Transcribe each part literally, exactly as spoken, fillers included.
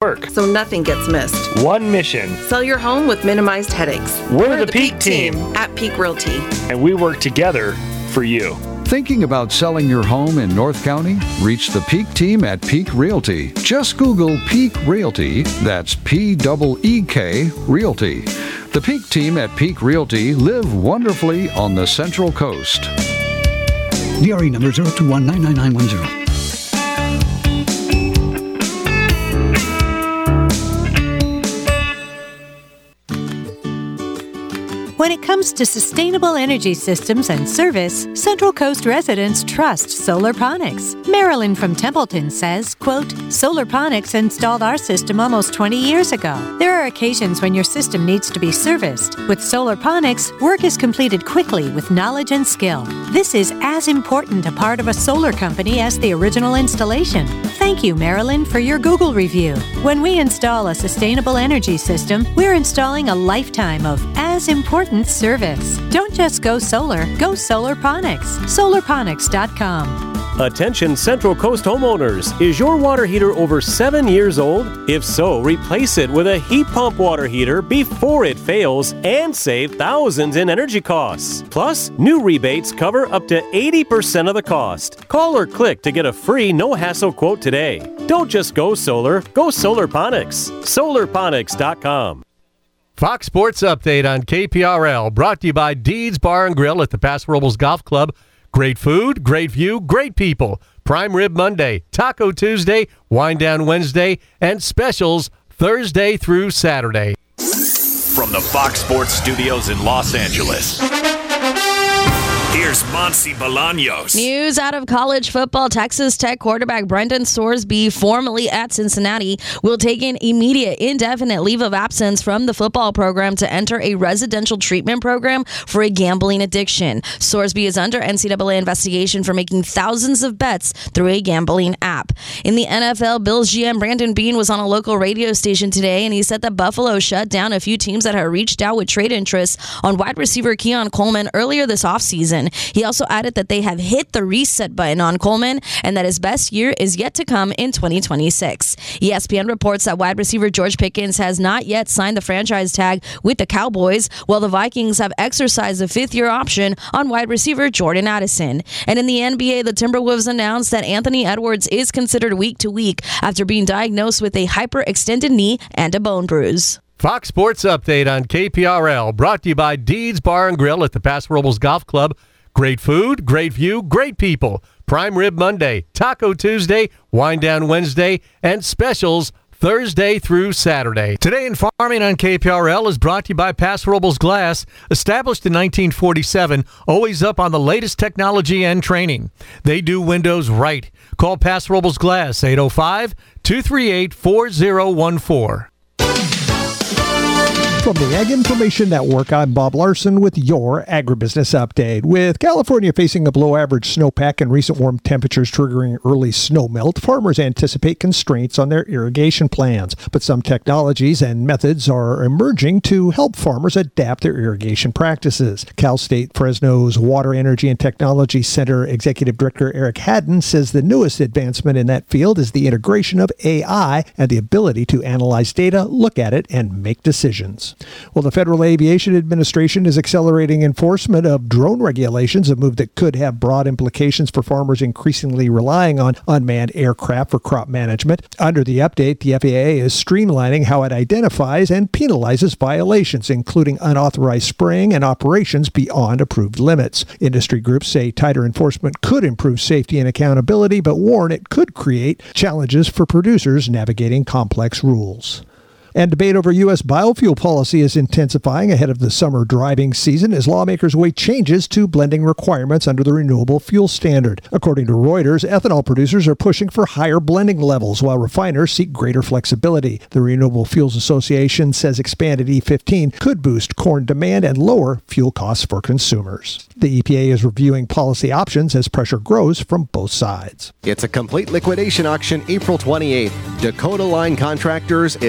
work so nothing gets missed. One mission. Sell your home with minimized headaches. We're, We're the, the Peak, Peak team. team at Peak Realty. And we work together for you. Thinking about selling your home in North County? Reach the Peak team at Peak Realty. Just Google Peak Realty. That's P E E K Realty. The Peak team at Peak Realty live wonderfully on the Central Coast. D R E number zero two one nine nine nine one zero. When it comes to sustainable energy systems and service, Central Coast residents trust Solarponics. Marilyn from Templeton says, quote, Solarponics installed our system almost twenty years ago. There are occasions when your system needs to be serviced. With Solarponics, work is completed quickly with knowledge and skill. This is as important a part of a solar company as the original installation. Thank you, Marilyn, for your Google review. When we install a sustainable energy system, we're installing a lifetime of as important service. Don't just go solar, go Solarponics. Solarponics dot com. Attention Central Coast homeowners. Is your water heater over seven years old? If so, replace it with a heat pump water heater before it fails and save thousands in energy costs. Plus, new rebates cover up to eighty percent of the cost. Call or click to get a free no-hassle quote today. Don't just go solar, go Solarponics. Solarponics dot com. Fox Sports Update on K P R L, brought to you by Deeds Bar and Grill at the Paso Robles Golf Club. Great food, great view, great people. Prime Rib Monday, Taco Tuesday, Wine Down Wednesday, and specials Thursday through Saturday. From the Fox Sports Studios in Los Angeles, here's Monse Bolaños. News out of college football. Texas Tech quarterback Brendan Sorsby, formerly at Cincinnati, will take an immediate indefinite leave of absence from the football program to enter a residential treatment program for a gambling addiction. Sorsby is under N C double A investigation for making thousands of bets through a gambling app. In the N F L, Bills G M Brandon Beane was on a local radio station today, and he said that Buffalo shut down a few teams that had reached out with trade interests on wide receiver Keon Coleman earlier this offseason. He also added that they have hit the reset button on Coleman and that his best year is yet to come in twenty twenty-six. E S P N reports that wide receiver George Pickens has not yet signed the franchise tag with the Cowboys, while the Vikings have exercised a fifth-year option on wide receiver Jordan Addison. And in the N B A, the Timberwolves announced that Anthony Edwards is considered week to week after being diagnosed with a hyperextended knee and a bone bruise. Fox Sports Update on K P R L, brought to you by Deeds Bar and Grill at the Paso Robles Golf Club. Great food, great view, great people. Prime Rib Monday, Taco Tuesday, Wine Down Wednesday, and specials Thursday through Saturday. Today in Farming on K P R L is brought to you by Paso Robles Glass, established in nineteen forty-seven, always up on the latest technology and training. They do windows right. Call Paso Robles Glass, eight oh five, two three eight, four oh one four. From the Ag Information Network, I'm Bob Larson with your Agribusiness Update. With California facing a below-average snowpack and recent warm temperatures triggering early snowmelt, farmers anticipate constraints on their irrigation plans. But some technologies and methods are emerging to help farmers adapt their irrigation practices. Cal State Fresno's Water, Energy, and Technology Center Executive Director Eric Haddon says the newest advancement in that field is the integration of A I and the ability to analyze data, look at it, and make decisions. Well, the Federal Aviation Administration is accelerating enforcement of drone regulations, a move that could have broad implications for farmers increasingly relying on unmanned aircraft for crop management. Under the update, the F A A is streamlining how it identifies and penalizes violations, including unauthorized spraying and operations beyond approved limits. Industry groups say tighter enforcement could improve safety and accountability, but warn it could create challenges for producers navigating complex rules. And debate over U S biofuel policy is intensifying ahead of the summer driving season as lawmakers weigh changes to blending requirements under the Renewable Fuel Standard. According to Reuters, ethanol producers are pushing for higher blending levels while refiners seek greater flexibility. The Renewable Fuels Association says expanded E fifteen could boost corn demand and lower fuel costs for consumers. The E P A is reviewing policy options as pressure grows from both sides. It's a complete liquidation auction April twenty-eighth. Dakota Line Contractors is selling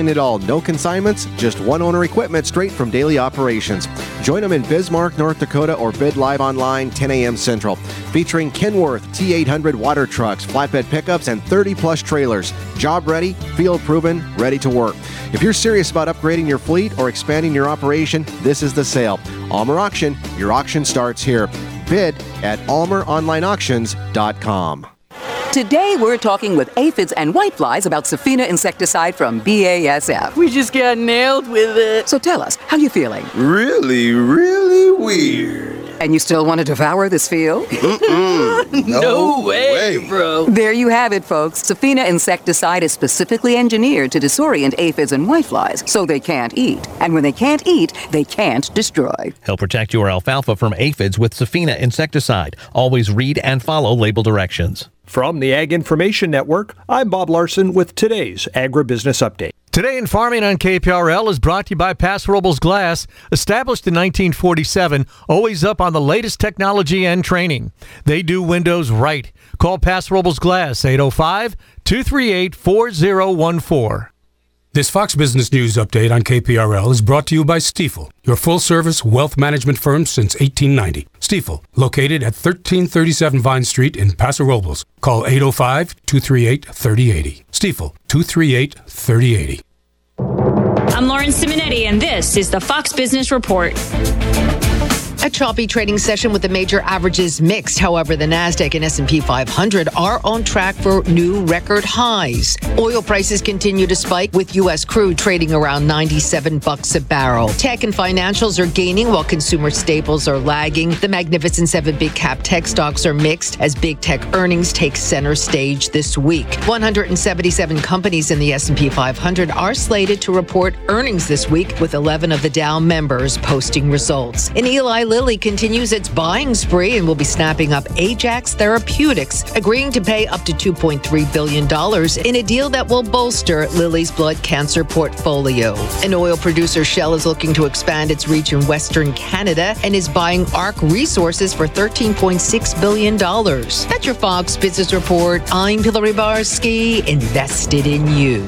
Selling it all, no consignments, just one-owner equipment straight from daily operations. Join them in Bismarck, North Dakota, or bid live online ten a.m. Central. Featuring Kenworth T eight hundred water trucks, flatbed pickups, and thirty-plus trailers. Job ready, field proven, ready to work. If you're serious about upgrading your fleet or expanding your operation, this is the sale. Almer Auction, your auction starts here. Bid at almer online auctions dot com. Today, we're talking with aphids and whiteflies about Safina insecticide from B A S F. We just got nailed with it. So tell us, how you feeling? Really, really weird. And you still want to devour this field? Mm-mm. No, no way, way, bro. There you have it, folks. Safina insecticide is specifically engineered to disorient aphids and whiteflies, so they can't eat. And when they can't eat, they can't destroy. Help protect your alfalfa from aphids with Safina insecticide. Always read and follow label directions. From the Ag Information Network, I'm Bob Larson with today's Agribusiness Update. Today in Farming on K P R L is brought to you by Paso Robles Glass, established in nineteen forty-seven, always up on the latest technology and training. They do windows right. Call Paso Robles Glass, eight oh five, two three eight, four oh one four. This Fox Business News update on K P R L is brought to you by Stifel, your full-service wealth management firm since eighteen ninety. Stifel, located at thirteen thirty-seven Vine Street in Paso Robles. Call eight oh five, two three eight, three oh eight oh. Stifel, two three eight, three oh eight oh. I'm Lauren Simonetti, and this is the Fox Business Report. A choppy trading session with the major averages mixed. However, the NASDAQ and S and P five hundred are on track for new record highs. Oil prices continue to spike, with U S crude trading around ninety-seven bucks a barrel. Tech and financials are gaining while consumer staples are lagging. The Magnificent Seven big cap tech stocks are mixed as big tech earnings take center stage this week. one hundred seventy-seven companies in the S and P five hundred are slated to report earnings this week, with eleven of the Dow members posting results. And Eli Lilly continues its buying spree and will be snapping up Ajax Therapeutics, agreeing to pay up to two point three billion dollars in a deal that will bolster Lilly's blood cancer portfolio. An oil producer, Shell, is looking to expand its reach in Western Canada and is buying ARC Resources for thirteen point six billion dollars. That's your Fox Business Report. I'm Hillary Barsky, invested in you.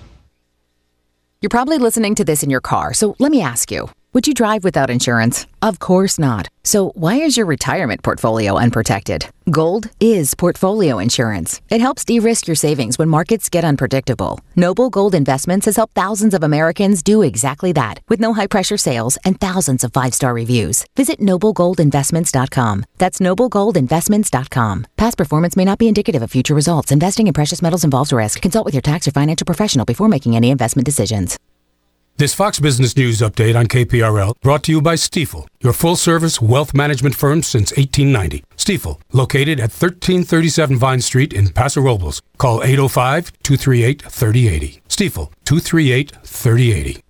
You're probably listening to this in your car, so let me ask you. Would you drive without insurance? Of course not. So why is your retirement portfolio unprotected? Gold is portfolio insurance. It helps de-risk your savings when markets get unpredictable. Noble Gold Investments has helped thousands of Americans do exactly that, with no high-pressure sales and thousands of five-star reviews. Visit noble gold investments dot com. That's noble gold investments dot com. Past performance may not be indicative of future results. Investing in precious metals involves risk. Consult with your tax or financial professional before making any investment decisions. This Fox Business News update on K P R L brought to you by Stifel, your full-service wealth management firm since eighteen ninety. Stifel, located at thirteen thirty-seven Vine Street in Paso Robles. Call eight oh five, two three eight, three oh eight oh. Stifel, two three eight, three oh eight oh.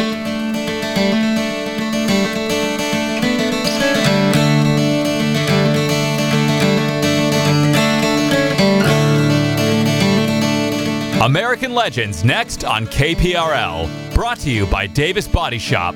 American Legends next on K P R L. Brought to you by Davis Body Shop.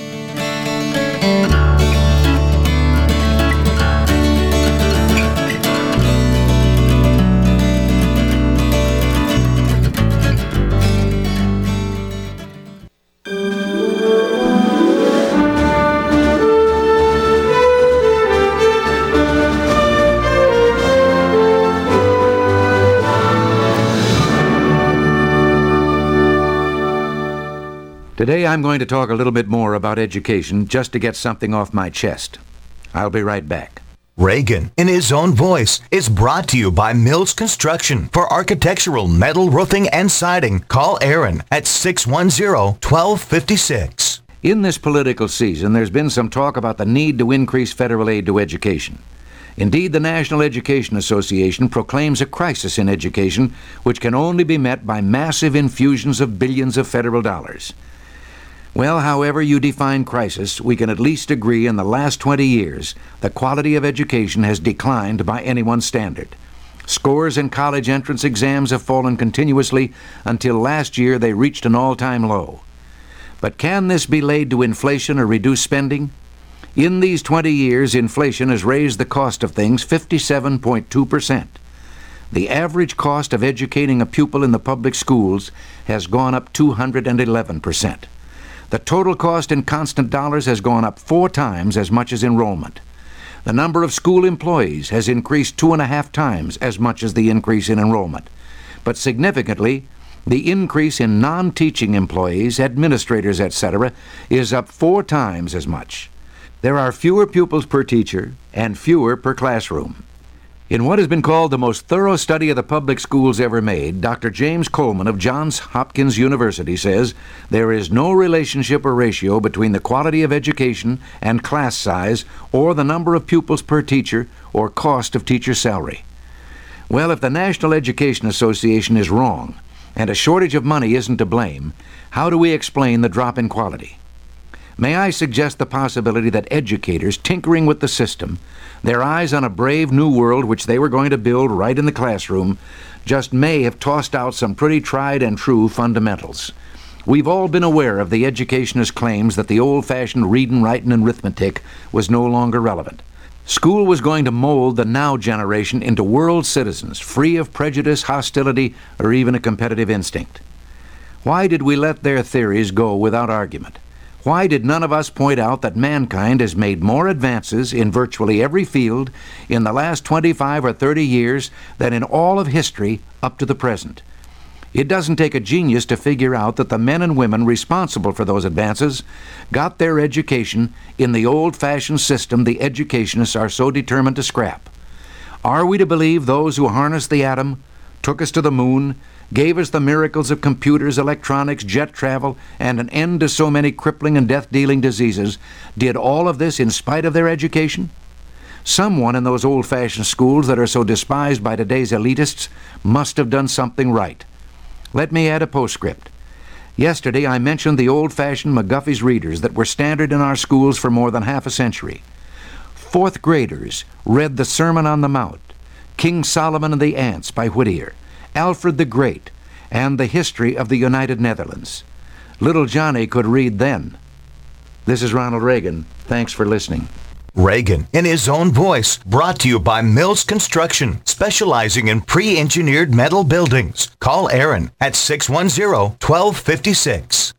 Today I'm going to talk a little bit more about education just to get something off my chest. I'll be right back. Reagan, in his own voice, is brought to you by Mills Construction. For architectural, metal, roofing, and siding, call Aaron at six one zero, one two five six. In this political season, there's been some talk about the need to increase federal aid to education. Indeed, the National Education Association proclaims a crisis in education, which can only be met by massive infusions of billions of federal dollars. Well, however you define crisis, we can at least agree in the last twenty years, the quality of education has declined by anyone's standard. Scores in college entrance exams have fallen continuously until last year they reached an all-time low. But can this be laid to inflation or reduced spending? In these twenty years, inflation has raised the cost of things fifty-seven point two percent. the average cost of educating a pupil in the public schools has gone up two hundred eleven percent. The total cost in constant dollars has gone up four times as much as enrollment. The number of school employees has increased two and a half times as much as the increase in enrollment. But significantly, the increase in non-teaching employees, administrators, et cetera, is up four times as much. There are fewer pupils per teacher and fewer per classroom. In what has been called the most thorough study of the public schools ever made, Doctor James Coleman of Johns Hopkins University says there is no relationship or ratio between the quality of education and class size or the number of pupils per teacher or cost of teacher salary. Well, if the National Education Association is wrong and a shortage of money isn't to blame, how do we explain the drop in quality? May I suggest the possibility that educators tinkering with the system, their eyes on a brave new world which they were going to build right in the classroom, just may have tossed out some pretty tried and true fundamentals. We've all been aware of the educationist claims that the old-fashioned reading, writing, and arithmetic was no longer relevant. School was going to mold the now generation into world citizens, free of prejudice, hostility, or even a competitive instinct. Why did we let their theories go without argument? Why did none of us point out that mankind has made more advances in virtually every field in the last twenty-five or thirty years than in all of history up to the present? It doesn't take a genius to figure out that the men and women responsible for those advances got their education in the old-fashioned system the educationists are so determined to scrap. Are we to believe those who harnessed the atom, took us to the moon, gave us the miracles of computers, electronics, jet travel, and an end to so many crippling and death-dealing diseases, did all of this in spite of their education? Someone in those old-fashioned schools that are so despised by today's elitists must have done something right. Let me add a postscript. Yesterday I mentioned the old-fashioned McGuffey's readers that were standard in our schools for more than half a century. Fourth graders read the Sermon on the Mount, King Solomon and the Ants by Whittier, Alfred the Great, and the History of the United Netherlands. Little Johnny could read then. This is Ronald Reagan. Thanks for listening. Reagan in his own voice, brought to you by Mills Construction, specializing in pre-engineered metal buildings. Call Aaron at six one zero, one two five six.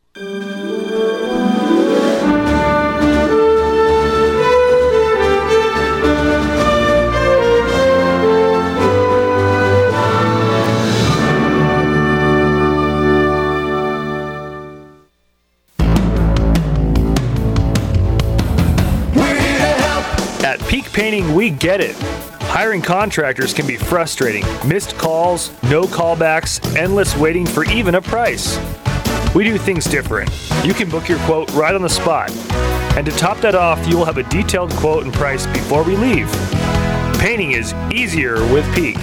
At Peak Painting, we get it. Hiring contractors can be frustrating. Missed calls, no callbacks, endless waiting for even a price. We do things different. You can book your quote right on the spot. And to top that off, you will have a detailed quote and price before we leave. Painting is easier with Peak.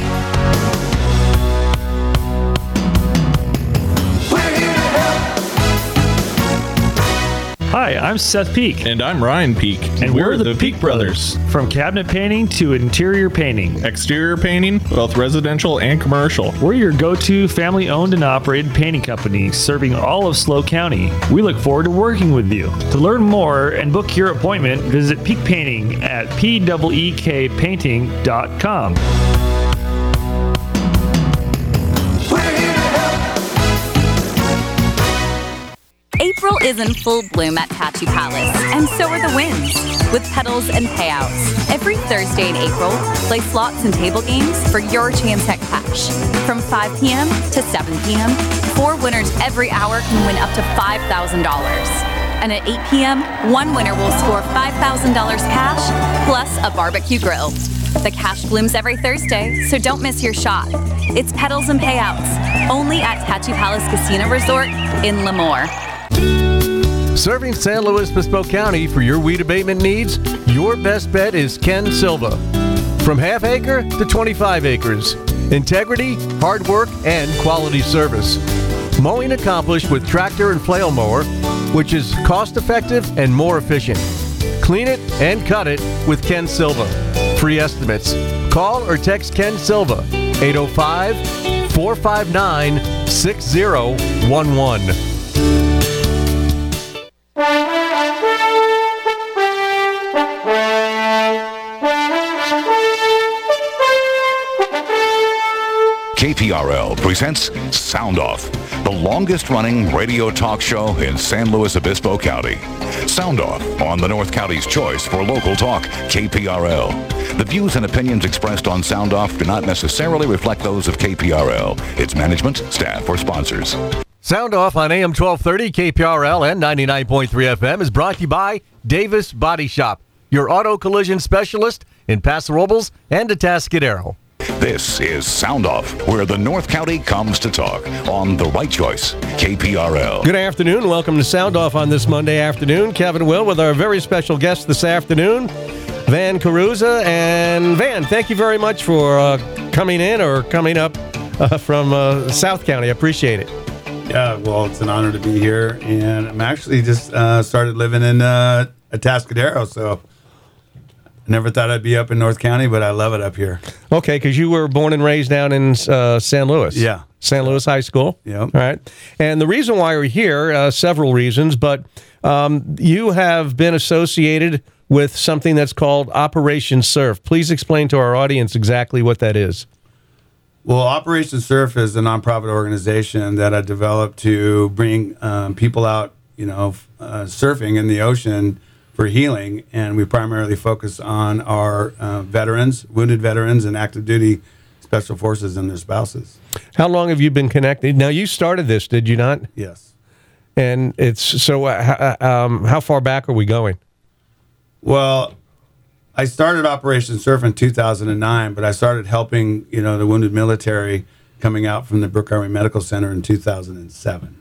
Hi, I'm Seth Peak. And I'm Ryan Peak. And we're, we're the, the Peak, Peak Brothers. Brothers. From cabinet painting to interior painting. Exterior painting, both residential and commercial. We're your go-to family-owned and operated painting company serving all of SLO County. We look forward to working with you. To learn more and book your appointment, visit Peak Painting at P E E K painting dot com. April is in full bloom at Tattoo Palace, and so are the wins, with petals and payouts. Every Thursday in April, play slots and table games for your chance at cash. From five p.m. to seven p.m., four winners every hour can win up to five thousand dollars. And at eight p.m., one winner will score five thousand dollars cash, plus a barbecue grill. The cash blooms every Thursday, so don't miss your shot. It's petals and payouts, only at Tattoo Palace Casino Resort in Lemoore. Serving San Luis Obispo County for your weed abatement needs, your best bet is Ken Silva. From half acre to twenty-five acres. Integrity, hard work, and quality service. Mowing accomplished with tractor and flail mower, which is cost effective and more efficient. Clean it and cut it with Ken Silva. Free estimates. Call or text Ken Silva, eight oh five, four five nine, six oh one one. K P R L presents Sound Off, the longest-running radio talk show in San Luis Obispo County. Sound Off on the North County's choice for local talk, K P R L. The views and opinions expressed on Sound Off do not necessarily reflect those of K P R L, its management, staff, or sponsors. Sound Off on A M twelve thirty, K P R L and ninety-nine point three F M is brought to you by Davis Body Shop, your auto collision specialist in Paso Robles and Atascadero. This is Sound Off, where the North County comes to talk on The Right Choice, K P R L. Good afternoon. Welcome to Sound Off on this Monday afternoon. Kevin Will with our very special guest this afternoon, Van Caruza. And Van, thank you very much for uh, coming in or coming up uh, from uh, South County. I appreciate it. Yeah, well, it's an honor to be here. And I'm actually just uh, started living in uh, Atascadero, so never thought I'd be up in North County, but I love it up here. Okay, because you were born and raised down in uh, San Luis. Yeah. San Luis High School. Yeah. All right. And the reason why we're here, uh, several reasons, but um, you have been associated with something that's called Operation Surf. Please explain to our audience exactly what that is. Well, Operation Surf is a nonprofit organization that I developed to bring um, people out, you know, uh, surfing in the ocean for healing, and we primarily focus on our uh, veterans, wounded veterans, and active duty special forces and their spouses. How long have you been connected? Now, you started this, did you not? Yes. And it's so. Uh, um, how far back are we going? Well, I started Operation Surf in two thousand nine, but I started helping, you know, the wounded military coming out from the Brooke Army Medical Center in two thousand seven.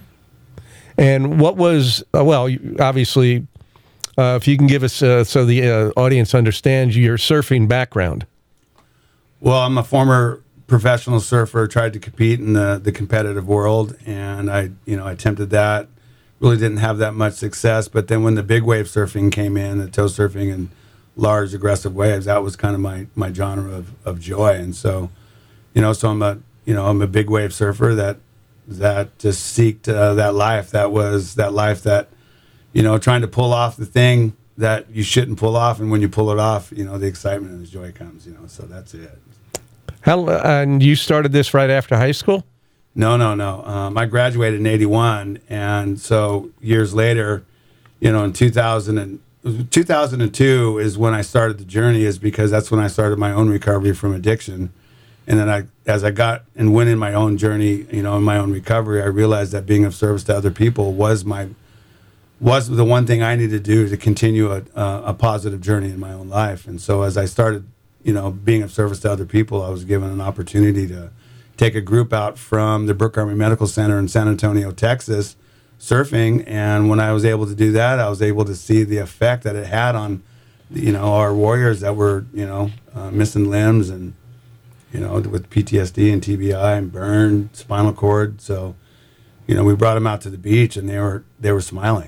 And what was uh, well, you- obviously. Uh, if you can give us, uh, so the uh, audience understands your surfing background. Well, I'm a former professional surfer, tried to compete in the, the competitive world, and I, you know, I attempted that. Really didn't have that much success, but then when the big wave surfing came in, the tow surfing and large aggressive waves, that was kind of my, my genre of, of joy. And so, you know, so I'm a, you know, I'm a big wave surfer that, that just seeked uh, that life. That was that life that, you know, trying to pull off the thing that you shouldn't pull off, and when you pull it off, you know, the excitement and the joy comes, you know, so that's it. How, and you started this right after high school? No, no, no. Um, I graduated in eighty-one, and so years later, you know, in two thousand and, two thousand two is when I started the journey, is because that's when I started my own recovery from addiction. And then I, as I got and went in my own journey, you know, in my own recovery, I realized that being of service to other people was my was the one thing I needed to do to continue a, uh, a positive journey in my own life. And so as I started, you know, being of service to other people, I was given an opportunity to take a group out from the Brooke Army Medical Center in San Antonio, Texas, surfing. And when I was able to do that, I was able to see the effect that it had on, you know, our warriors that were, you know, uh, missing limbs and, you know, with P T S D and T B I and burn, spinal cord. So, you know, we brought them out to the beach, and they were they were smiling.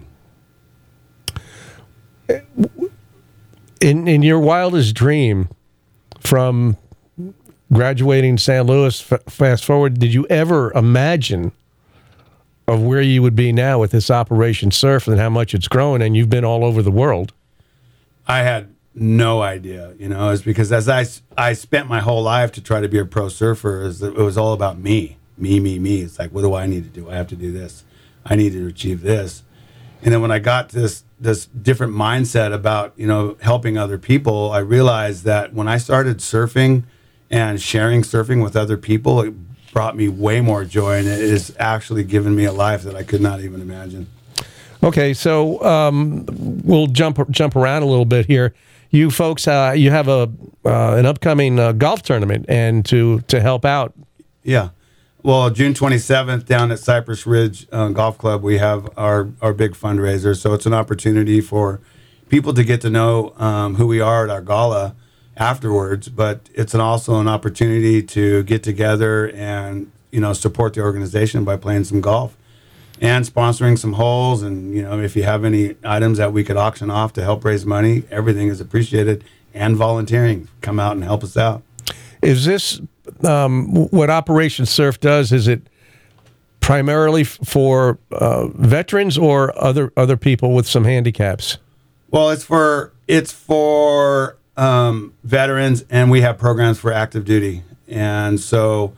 In in your wildest dream, from graduating San Luis, f- fast forward, did you ever imagine of where you would be now with this Operation Surf and how much it's grown, and you've been all over the world? I had no idea, you know, it's because as I, I spent my whole life to try to be a pro surfer, is it was all about me, me, me, me. It's like, what do I need to do? I have to do this. I need to achieve this. And then when I got this this different mindset about, you know, helping other people, I realized that when I started surfing and sharing surfing with other people, it brought me way more joy, and it has actually given me a life that I could not even imagine. Okay, so um, we'll jump jump around a little bit here. You folks, uh, you have a uh, an upcoming uh, golf tournament, and to to help out. Yeah. Well, June twenty-seventh down at Cypress Ridge uh, Golf Club, we have our, our big fundraiser. So it's an opportunity for people to get to know um, who we are at our gala afterwards. But it's an, also an opportunity to get together and, you know, support the organization by playing some golf and sponsoring some holes. And, you know, if you have any items that we could auction off to help raise money, everything is appreciated. And volunteering, come out and help us out. Is this um, what Operation Surf does? Is it primarily f- for uh, veterans or other other people with some handicaps? Well, it's for it's for um, veterans, and we have programs for active duty. And so,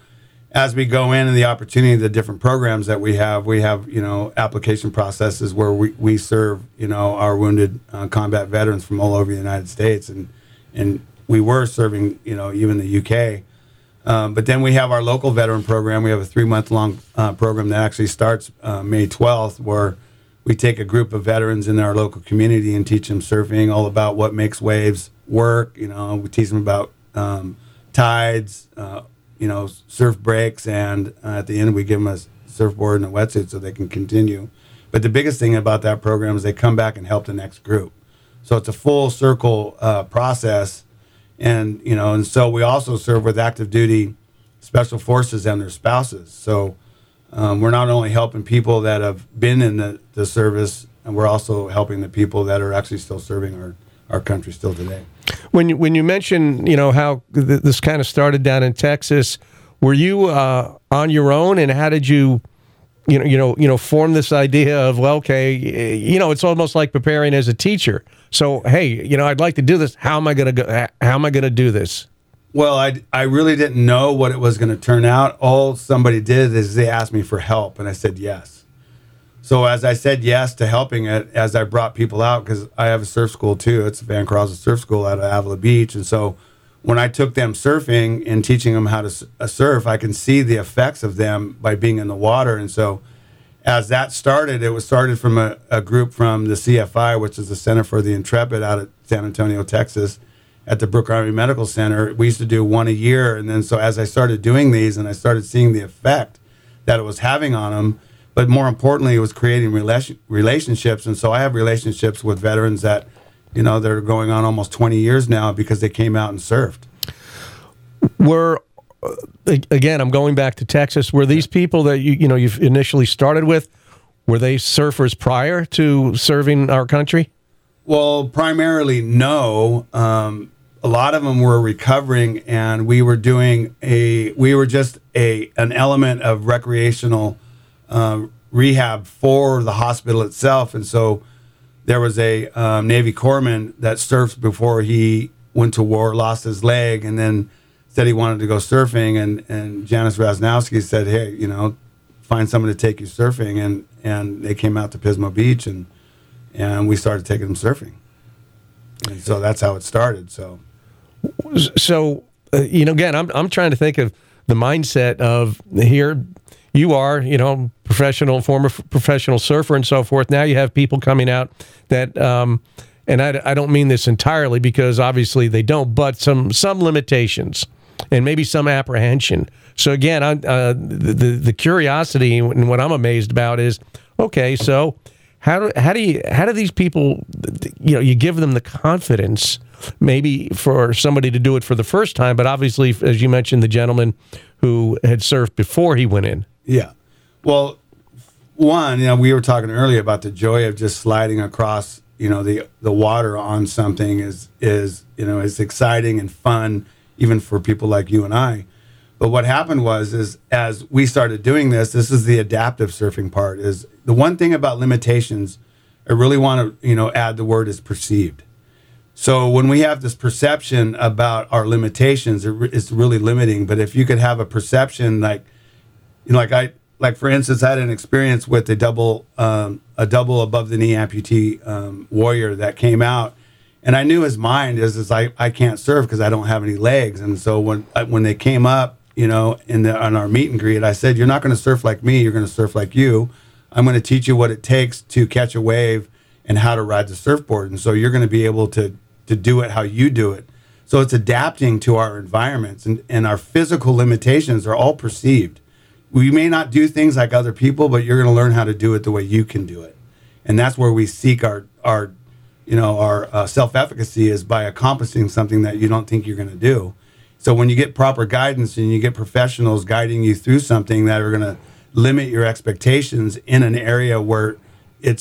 as we go in and the opportunity, the different programs that we have, we have, you know, application processes where we, we serve, you know, our wounded uh, combat veterans from all over the United States. And, and we were serving, you know, even the U K. Um, but then we have our local veteran program. We have a three-month-long uh, program that actually starts uh, May twelfth, where we take a group of veterans in our local community and teach them surfing, all about what makes waves work. You know, we teach them about um, tides, uh, you know, surf breaks, and uh, at the end we give them a surfboard and a wetsuit so they can continue. But the biggest thing about that program is they come back and help the next group. So it's a full circle uh, process. And, you know, and so we also serve with active duty special forces and their spouses. So um, we're not only helping people that have been in the, the service, and we're also helping the people that are actually still serving our, our country still today. When you, when you mention, you know, how th- this kind of started down in Texas, were you uh, on your own, and how did you, you know, you know, you know, form this idea of, well, okay, you know, it's almost like preparing as a teacher. So, hey, you know, I'd like to do this. How am I going to go? How am I going to do this? Well, I, I really didn't know what it was going to turn out. All somebody did is they asked me for help, and I said yes. So as I said yes to helping it, as I brought people out, because I have a surf school too. It's Van Crosel Surf School out of Avila Beach. And so when I took them surfing and teaching them how to uh, surf, I can see the effects of them by being in the water. And so as that started, it was started from a, a group from the C F I, which is the Center for the Intrepid out at San Antonio, Texas, at the Brooke Army Medical Center. We used to do one a year. And then so as I started doing these and I started seeing the effect that it was having on them, but more importantly, it was creating relation, relationships. And so I have relationships with veterans that, you know, they're going on almost twenty years now because they came out and surfed. Were, uh, again, I'm going back to Texas. Were these people that you, you know, you've initially started with, were they surfers prior to serving our country? Well, primarily, no. Um, a lot of them were recovering, and we were doing a, we were just a, an element of recreational uh, rehab for the hospital itself. And so there was a um, Navy corpsman that surfed before he went to war, lost his leg, and then said he wanted to go surfing. And, and Janice Rasnowski said, hey, you know, find someone to take you surfing. And, and they came out to Pismo Beach, and and we started taking them surfing. And so that's how it started. So, so uh, you know, again, I'm I'm trying to think of the mindset of here. You are, you know, professional, former f- professional surfer and so forth. Now you have people coming out that, um, and I, I don't mean this entirely because obviously they don't, but some some limitations and maybe some apprehension. So again, I, uh, the, the the curiosity and what I'm amazed about is, okay, so how do how do you how do these people, you know, you give them the confidence maybe for somebody to do it for the first time, but obviously, as you mentioned, the gentleman who had surfed before he went in. Yeah. Well, one, you know, we were talking earlier about the joy of just sliding across, you know, the the water on something is is, you know, is exciting and fun, even for people like you and I. But what happened was, is as we started doing this, this is the adaptive surfing part, is the one thing about limitations, I really want to, you know, add the word is perceived. So when we have this perception about our limitations, it re- it's really limiting. But if you could have a perception like, you know, like I, like for instance, I had an experience with a double, um, a double above the knee amputee um, warrior that came out, and I knew his mind is, is I, I can't surf because I don't have any legs. And so when when they came up, you know, in the on our meet and greet, I said, "You're not going to surf like me. You're going to surf like you. I'm going to teach you what it takes to catch a wave and how to ride the surfboard. And so you're going to be able to to do it how you do it." So it's adapting to our environments, and, and our physical limitations are all perceived. We may not do things like other people, but you're going to learn how to do it the way you can do it. And that's where we seek our, our you know, our uh, self-efficacy, is by accomplishing something that you don't think you're going to do. So when you get proper guidance and you get professionals guiding you through something that are going to limit your expectations in an area where it's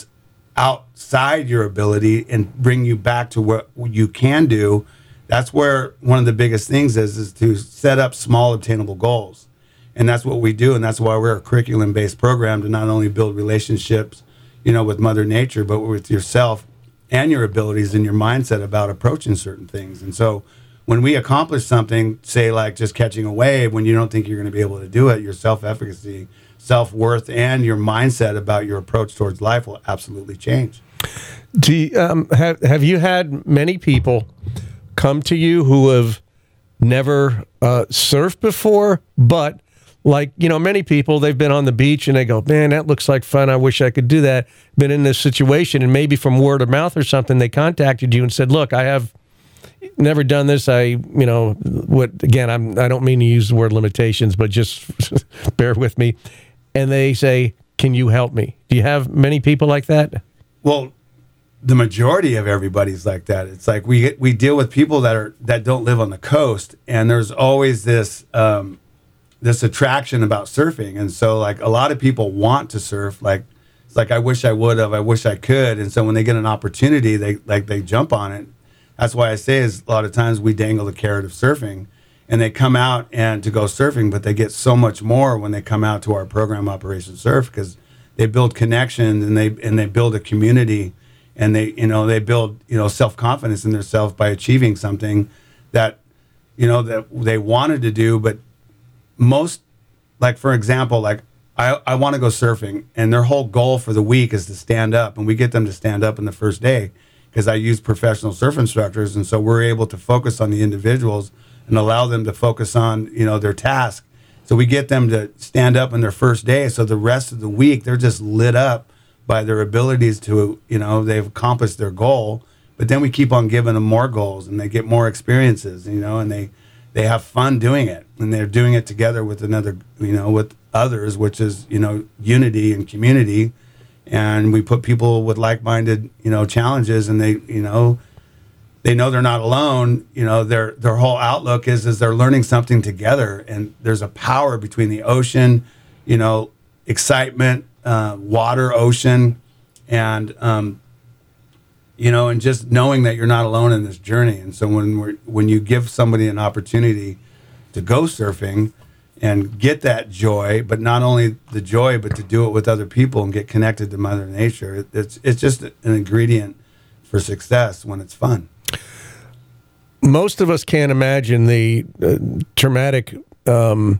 outside your ability and bring you back to what you can do, that's where one of the biggest things is, is to set up small obtainable goals. And that's what we do, and that's why we're a curriculum-based program, to not only build relationships, you know, with Mother Nature, but with yourself and your abilities and your mindset about approaching certain things. And so when we accomplish something, say like just catching a wave, when you don't think you're going to be able to do it, your self-efficacy, self-worth, and your mindset about your approach towards life will absolutely change. Do you, um, have have you had many people come to you who have never uh, surfed before, but like, you know, many people, they've been on the beach and they go, man, that looks like fun. I wish I could do that. Been in this situation, and maybe from word of mouth or something, they contacted you and said, look, I have never done this. I, you know, what, again, I'm, I don't mean to use the word limitations, but just bear with me. And they say, can you help me? Do you have many people like that? Well, the majority of everybody's like that. It's like we we deal with people that are that don't live on the coast, and there's always this um, this attraction about surfing. And so like a lot of people want to surf. Like it's like, I wish I would have, I wish I could. And so when they get an opportunity, they like they jump on it. That's why I say is a lot of times we dangle the carrot of surfing, and they come out and to go surfing, but they get so much more when they come out to our program, Operation Surf, because they build connections and they and they build a community. And they, you know, they build, you know, self-confidence in themselves by achieving something that, you know, that they wanted to do. But most, like, for example, like, I, I want to go surfing, and their whole goal for the week is to stand up. And we get them to stand up in the first day because I use professional surf instructors. And so we're able to focus on the individuals and allow them to focus on, you know, their task. So we get them to stand up in their first day. So the rest of the week, they're just lit up by their abilities to, you know, they've accomplished their goal, but then we keep on giving them more goals, and they get more experiences, you know, and they, they have fun doing it, and they're doing it together with another, you know, with others, which is, you know, unity and community. And we put people with like-minded, you know, challenges, and they, you know, they know they're not alone. You know, their, their whole outlook is, is they're learning something together, and there's a power between the ocean, you know, excitement, Uh, water, ocean, and um, you know, and just knowing that you're not alone in this journey. And so when we're, when you give somebody an opportunity to go surfing and get that joy, but not only the joy, but to do it with other people and get connected to Mother Nature, it, it's it's just an ingredient for success when it's fun. Most of us can't imagine the uh, traumatic. Um,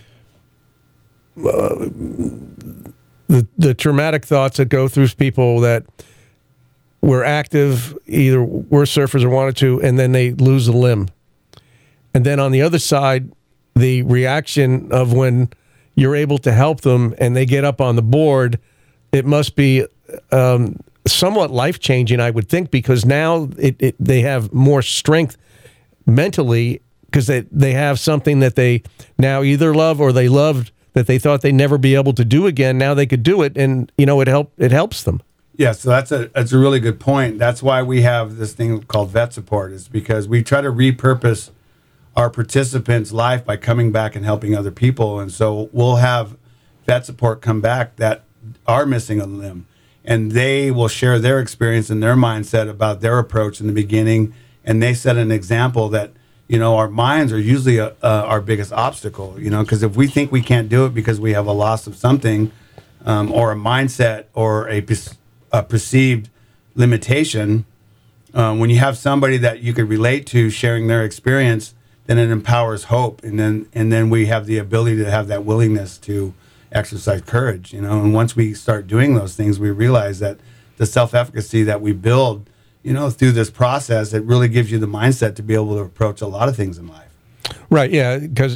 uh, The, the traumatic thoughts that go through people that were active, either were surfers or wanted to, and then they lose a limb. And then on the other side, the reaction of when you're able to help them and they get up on the board, it must be um, somewhat life-changing, I would think, because now it, it, they have more strength mentally because they, they have something that they now either love or they loved that they thought they'd never be able to do again. Now they could do it, and you know it help it helps them. Yeah, so that's a that's a really good point. That's why we have this thing called Vet Support, is because we try to repurpose our participants' life by coming back and helping other people. And so we'll have Vet Support come back that are missing a limb, and they will share their experience and their mindset about their approach in the beginning, and they set an example that, you know, our minds are usually a, uh, our biggest obstacle, you know, because if we think we can't do it because we have a loss of something um, or a mindset or a, a perceived limitation, um, when you have somebody that you could relate to sharing their experience, then it empowers hope. And then and then we have the ability to have that willingness to exercise courage, you know. And once we start doing those things, we realize that the self-efficacy that we build, you know, through this process, it really gives you the mindset to be able to approach a lot of things in life. Right, yeah, because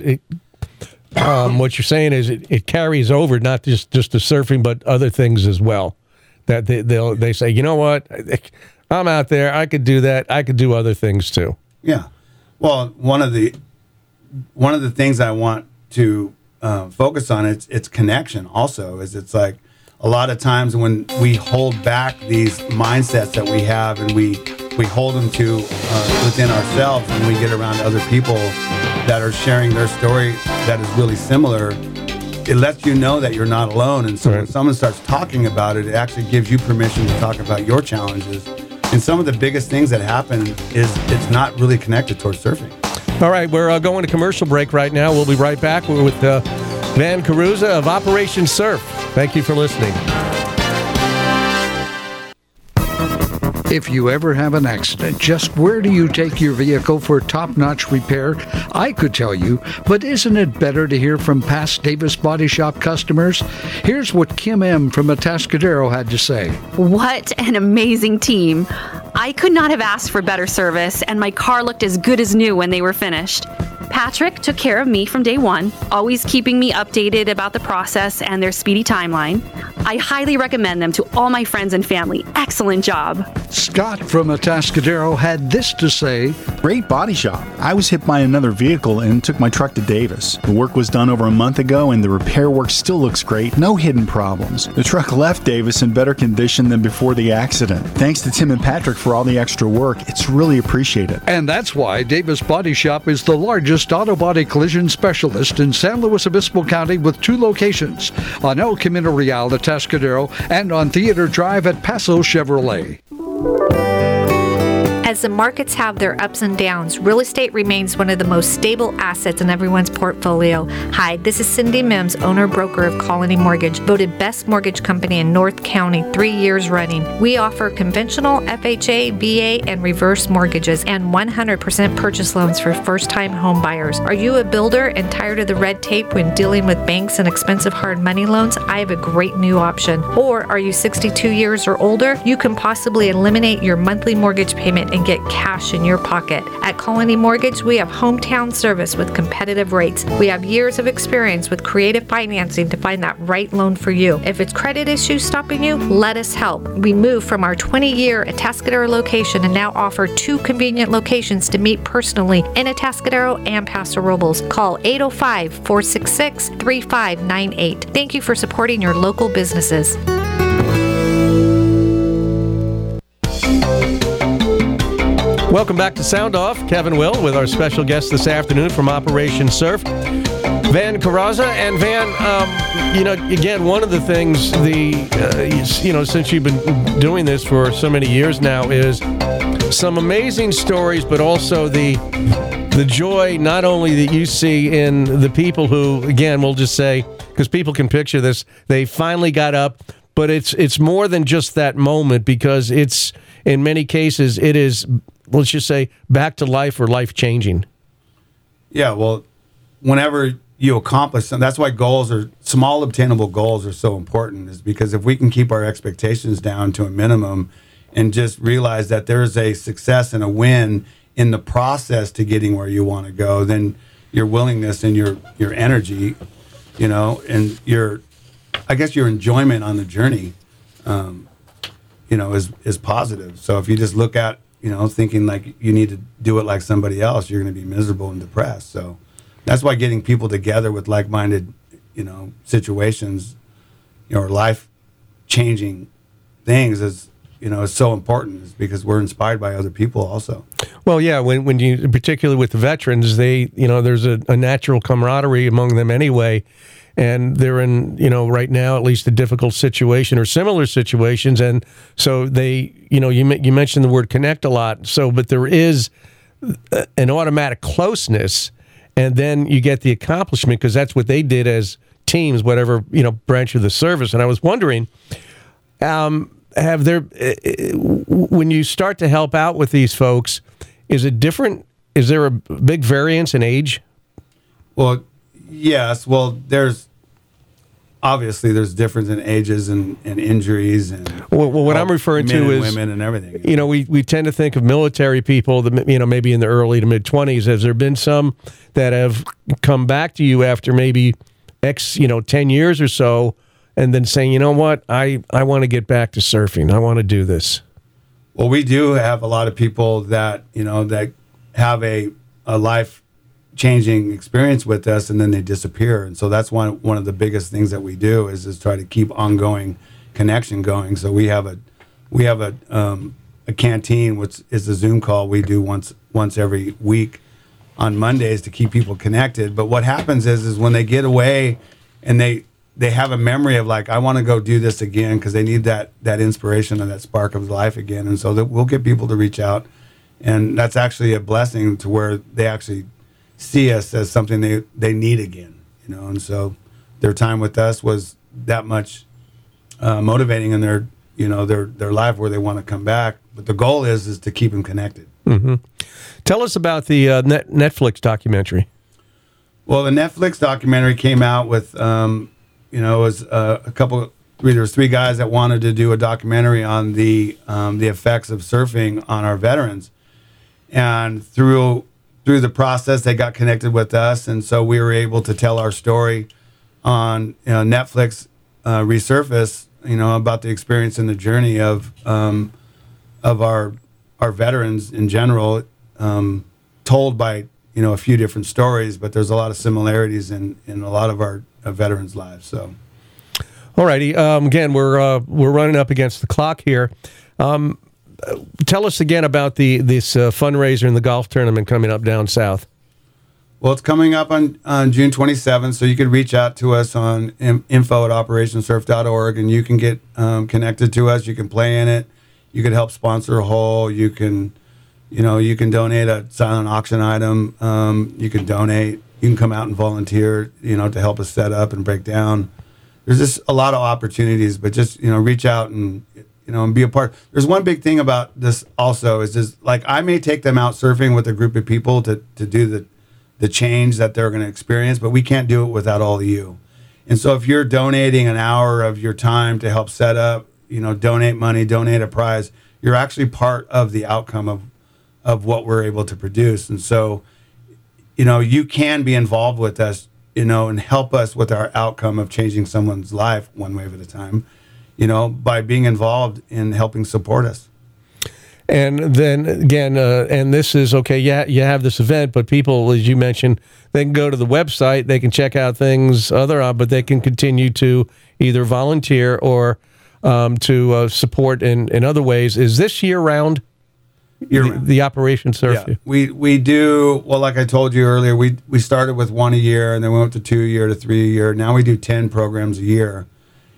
um, what you're saying is it, it carries over not just, just to surfing, but other things as well. That they they'll, they say, you know what, I'm out there, I could do that, I could do other things too. Yeah, well, one of the one of the things I want to uh, focus on it's it's connection. Also, is it's like, a lot of times when we hold back these mindsets that we have and we we hold them to uh, within ourselves, and we get around other people that are sharing their story that is really similar, it lets you know that you're not alone. And so right. when someone starts talking about it, it actually gives you permission to talk about your challenges. And some of the biggest things that happen is it's not really connected towards surfing. All right, we're uh, going to commercial break right now. We'll be right back. We're with uh, Van Caruza of Operation Surf. Thank you for listening. If you ever have an accident, just where do you take your vehicle for top-notch repair? I could tell you, but isn't it better to hear from past Davis Body Shop customers? Here's what Kim M. from Atascadero had to say. What an amazing team. I could not have asked for better service, and my car looked as good as new when they were finished. Patrick took care of me from day one, always keeping me updated about the process and their speedy timeline. I highly recommend them to all my friends and family. Excellent job. Scott from Atascadero had this to say. Great body shop. I was hit by another vehicle and took my truck to Davis. The work was done over a month ago and the repair work still looks great. No hidden problems. The truck left Davis in better condition than before the accident. Thanks to Tim and Patrick for all the extra work. It's really appreciated. And that's why Davis Body Shop is the largest auto body collision specialist in San Luis Obispo County with two locations, on El Camino Real, Atascadero, and on Theater Drive at Paso Chevrolet. As the markets have their ups and downs, real estate remains one of the most stable assets in everyone's portfolio. Hi, this is Cindy Mims, owner-broker of Colony Mortgage, voted best mortgage company in North County three years running. We offer conventional F H A, V A, and reverse mortgages and one hundred percent purchase loans for first-time home buyers. Are you a builder and tired of the red tape when dealing with banks and expensive hard money loans? I have a great new option. Or are you sixty-two years or older? You can possibly eliminate your monthly mortgage payment and get cash in your pocket. At Colony Mortgage, we have hometown service with competitive rates. We have years of experience with creative financing to find that right loan for you. If it's credit issues stopping you, let us help. We moved from our twenty-year Atascadero location and now offer two convenient locations to meet personally in Atascadero and Paso Robles. Call eight oh five, four six six, three five nine eight. Thank you for supporting your local businesses. Welcome back to Sound Off. Kevin Will with our special guest this afternoon from Operation Surf, Van Carrazza. And Van, um, you know, again, one of the things, the uh, you know, since you've been doing this for so many years now, is some amazing stories, but also the the joy not only that you see in the people who, again, we'll just say, because people can picture this, they finally got up, but it's it's more than just that moment, because it's, in many cases, it is, let's just say, back to life or life changing. Yeah, well, whenever you accomplish something, that's why goals are, small obtainable goals are so important, is because if we can keep our expectations down to a minimum and just realize that there's a success and a win in the process to getting where you want to go, then your willingness and your, your energy, you know, and your, I guess your enjoyment on the journey, um, you know, is, is positive. So if you just look at, you know, thinking like you need to do it like somebody else, you're going to be miserable and depressed. So that's why getting people together with like-minded, you know, situations, you know, or life-changing things is, you know, is so important, is because we're inspired by other people also. Well, yeah, when when you, particularly with the veterans, they, you know, there's a, a natural camaraderie among them anyway. And they're in, you know, right now, at least a difficult situation or similar situations. And so they, you know, you you mentioned the word connect a lot. So, but there is an automatic closeness, and then you get the accomplishment, because that's what they did as teams, whatever, you know, branch of the service. And I was wondering, um, have there, when you start to help out with these folks, is it different? Is there a big variance in age? Well, yes. Well, there's obviously there's difference in ages and, and injuries and well, well what I'm referring to is women and everything. You know, we, we tend to think of military people that, you know, maybe in the early to mid twenties. Has there been some that have come back to you after maybe X, you know, ten years or so, and then saying, you know what, I, I want to get back to surfing. I want to do this. Well, we do have a lot of people that, you know, that have a, a life changing experience with us, and then they disappear. And so that's one one of the biggest things that we do is is try to keep ongoing connection going. So we have a we have a um, a canteen, which is a Zoom call we do once once every week on Mondays to keep people connected. But what happens is is when they get away and they they have a memory of like, I want to go do this again, because they need that that inspiration and that spark of life again. And so that we'll get people to reach out, and that's actually a blessing to where they actually see us as something they, they need again, you know. And so their time with us was that much uh, motivating, and they're you know, their their life where they want to come back. But the goal is is to keep them connected. Mm-hmm. Tell us about the uh, Net- Netflix documentary. Well, the Netflix documentary came out with, um, you know, it was uh, a couple. Three, there was three guys that wanted to do a documentary on the um, the effects of surfing on our veterans, and through through the process, they got connected with us, and so we were able to tell our story on you know, Netflix uh, Resurface, you know, about the experience and the journey of um, of our our veterans in general, um, told by you know a few different stories, but there's a lot of similarities in in a lot of our uh, veterans' lives. So. Alrighty. Um, again, we're uh, we're running up against the clock here. Um, tell us again about the this uh, fundraiser and the golf tournament coming up down south. Well, it's coming up on, on June twenty-seventh, so you can reach out to us on info at operation surf dot org, and you can get um, connected to us. You can play in it. You can help sponsor a hole. You can, you know, you can donate a silent auction item. Um, you can donate. You can come out and volunteer, you know, to help us set up and break down. There's just a lot of opportunities, but just, you know, reach out and, you know, and be a part. There's one big thing about this also is just like I may take them out surfing with a group of people to, to do the, the change that they're going to experience, but we can't do it without all of you. And so if you're donating an hour of your time to help set up, you know, donate money, donate a prize, you're actually part of the outcome of, of what we're able to produce. And so, you know, you can be involved with us, you know, and help us with our outcome of changing someone's life one wave at a time, you know, by being involved in helping support us. And then again, uh, and this is okay. Yeah, you have this event, but people, as you mentioned, they can go to the website, they can check out things other on, but they can continue to either volunteer or um, to uh, support in, in other ways. Is this year round? The, the Operation Surf. Yeah, we we do well. Like I told you earlier, we we started with one a year, and then we went to two a year to three a year. Now we do ten programs a year,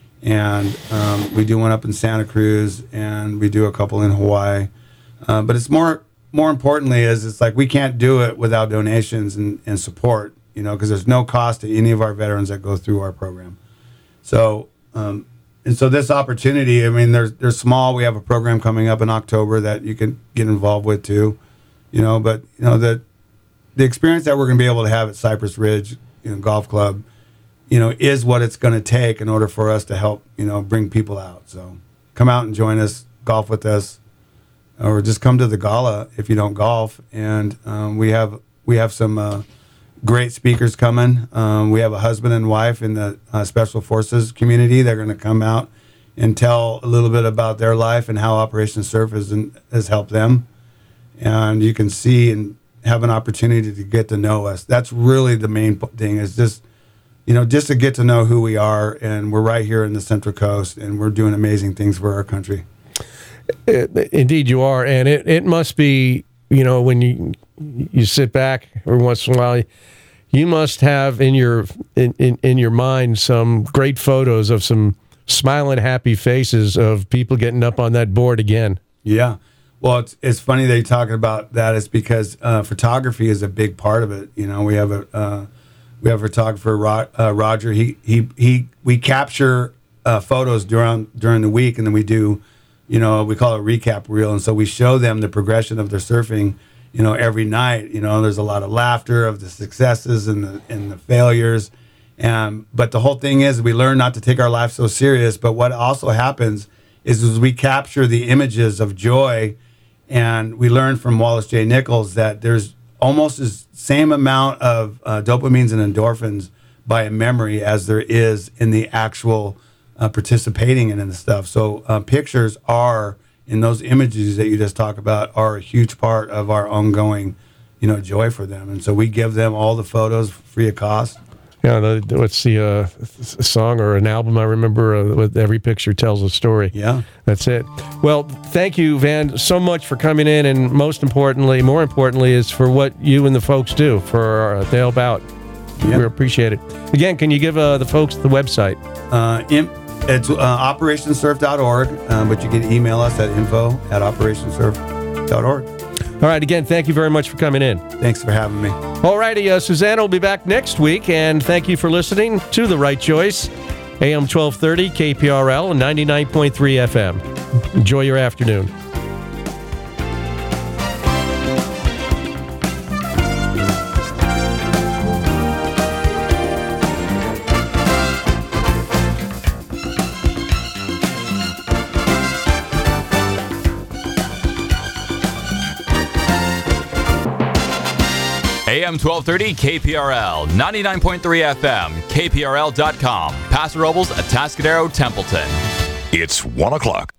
and um, we do one up in Santa Cruz, and we do a couple in Hawaii. Uh, but it's more more importantly is it's like we can't do it without donations and, and support. You know, because there's no cost to any of our veterans that go through our program. So. Um, And so this opportunity, I mean, they're, they're small. We have a program coming up in October that you can get involved with too, you know, but, you know, the, the experience that we're going to be able to have at Cypress Ridge, you know, Golf Club, you know, is what it's going to take in order for us to help, you know, bring people out. So come out and join us, golf with us, or just come to the gala if you don't golf. And um, we have, we have some uh, great speakers coming. Um, we have a husband and wife in the uh, Special Forces community. They're going to come out and tell a little bit about their life and how Operation Surf has, has helped them. And you can see and have an opportunity to get to know us. That's really the main thing is just, you know, just to get to know who we are. And we're right here in the Central Coast, and we're doing amazing things for our country. Indeed you are. And it, it must be, you know, when you you sit back every once in a while, you must have in your in, in, in your mind some great photos of some smiling, happy faces of people getting up on that board again. Yeah. Well, it's it's funny that you're talking about that. It's because uh, photography is a big part of it. You know, we have a uh, we have a photographer, Ro- uh, Roger. He he he. We capture uh, photos during during the week, and then we do, you know, we call it a recap reel, and so we show them the progression of their surfing. You know, every night, you know, there's a lot of laughter of the successes and the and the failures. And but the whole thing is we learn not to take our life so serious. But what also happens is, is we capture the images of joy, and we learn from Wallace J. Nichols that there's almost the same amount of uh, dopamines and endorphins by a memory as there is in the actual uh, participating in the stuff. So uh, pictures are, and those images that you just talked about are a huge part of our ongoing, you know, joy for them. And so we give them all the photos free of cost. Yeah, the, what's the uh, song or an album I remember uh, with every picture tells a story. Yeah. That's it. Well, thank you, Van, so much for coming in, and most importantly, more importantly, is for what you and the folks do for uh, to help out. Yeah. We appreciate it. Again, can you give uh, the folks the website? Uh, in- It's uh, operation surf dot org, um, but you can email us at info at operation surf dot org. All right, again, thank you very much for coming in. Thanks for having me. All righty, uh, Susanna will be back next week, and thank you for listening to The Right Choice. A M twelve thirty, K P R L, and ninety-nine point three F M. Enjoy your afternoon. A M twelve thirty K P R L, ninety-nine point three F M, K P R L dot com, Paso Robles, Atascadero, Templeton. It's one o'clock.